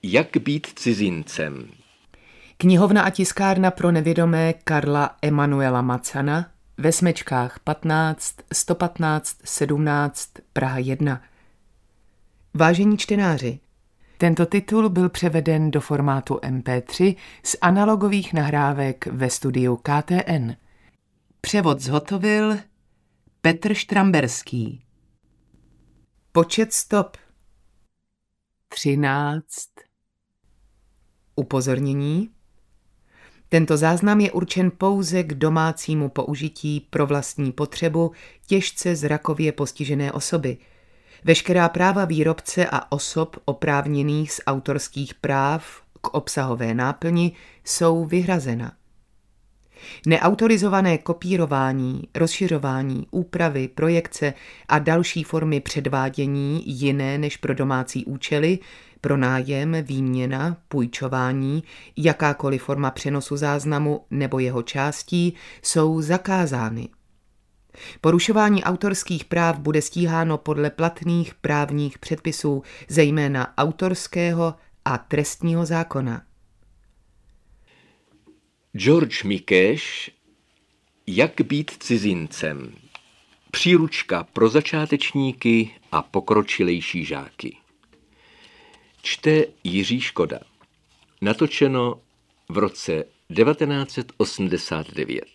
Jak být cizincem? Knihovna a tiskárna pro nevědomé Karla Emanuela Macana ve Smečkách 15 115 17 Praha 1. Vážení čtenáři, tento titul byl převeden do formátu MP3 z analogových nahrávek ve studiu KTN. Převod zhotovil Petr Štramberský. Počet stop 13. Upozornění. Tento záznam je určen pouze k domácímu použití pro vlastní potřebu těžce zrakově postižené osoby. Veškerá práva výrobce a osob oprávněných z autorských práv k obsahové náplni jsou vyhrazena. Neautorizované kopírování, rozšiřování, úpravy, projekce a další formy předvádění jiné než pro domácí účely, pronájem, výměna, půjčování, jakákoliv forma přenosu záznamu nebo jeho částí jsou zakázány. Porušování autorských práv bude stíháno podle platných právních předpisů, zejména autorského a trestního zákona. George Mikeš, Jak být cizincem? Příručka pro začátečníky a pokročilejší žáky. Čte Jiří Škoda. Natočeno v roce 1989.